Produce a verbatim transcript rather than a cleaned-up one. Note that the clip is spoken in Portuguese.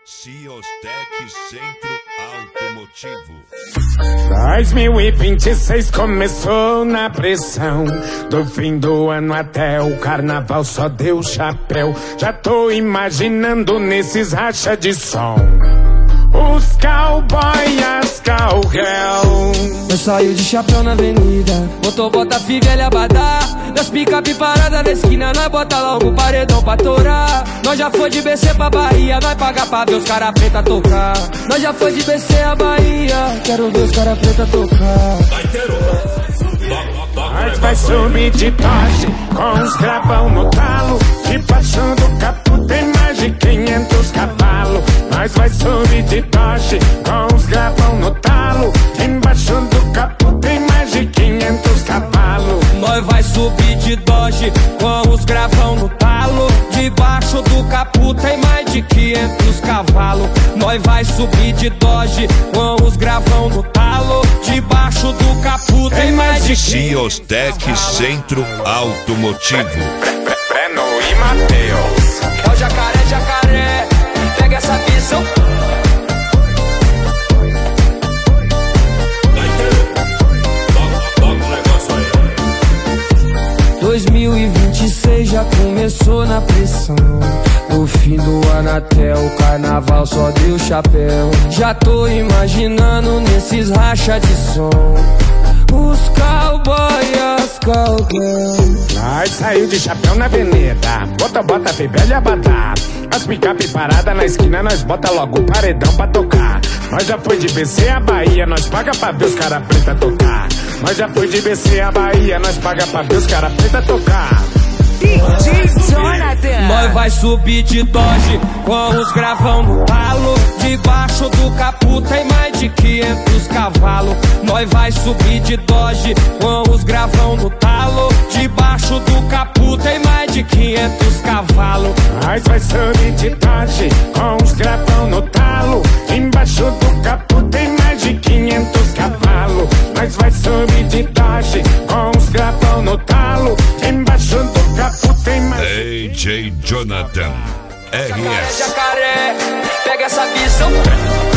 Ciostec Centro Automotivo. dois mil e vinte e seis começou na pressão. Do fim do ano até o carnaval só deu chapéu. Já tô imaginando nesses racha de som os cowboy, as cowgirl. Eu saio de chapéu na avenida, botou bota fivelha abadá. Das picape parada na esquina, nós bota logo o paredão pra torar. Nós já foi de B C pra Bahia, nós paga pra ver os cara preta tocar. Nós já foi de B C a Bahia, quero ver os cara preta tocar. Nós vai subir de Dodge com os gravão no talo. Debaixo do capô tem mais de quinhentos cavalos. Nós vai subir de Dodge com os gravão no talo. Embaixo do capô tem mais de quinhentos cavalos. Nós vai subir de Dodge com os gravão no talo. Debaixo do capô tem mais de quinhentos cavalos. Nós vai subir de Dodge com os gravão no talo. Debaixo do capô tem mais de Ciostec Centro Automotivo. Breno e Matheus. Ó jacaré, jacaré, pega essa visão. dois mil e vinte e seis já começou na pressão. Do fim do ano até o carnaval só deu chapéu. Já tô imaginando nesses racha de som os cowboy, as cowgirl. Nós saiu de chapéu na avenida, bota, bota, fibelha, abadá. As picape parada na esquina, nós bota logo o paredão pra tocar. Nós já foi de B C a Bahia, nós paga pra ver os cara preta tocar. Nós já foi de B C a Bahia, nós paga pra ver os cara preta tocar. D J Jonathan. Nós vai subir de Dodge com os gravão no talo. Debaixo do capô tem mais de quinhentos cavalos. Nós vai subir de Dodge com os gravão no talo. Debaixo do capô tem mais de quinhentos cavalos. Nós vai subir de Dodge com os gravão no talo. Embaixo do capô tem mais de quinhentos cavalos. Nós vai subir de Dodge com os gravão no talo. Embaixo do capô tem mais D J Jonathan R Jacaré, S. jacaré, pega essa visão.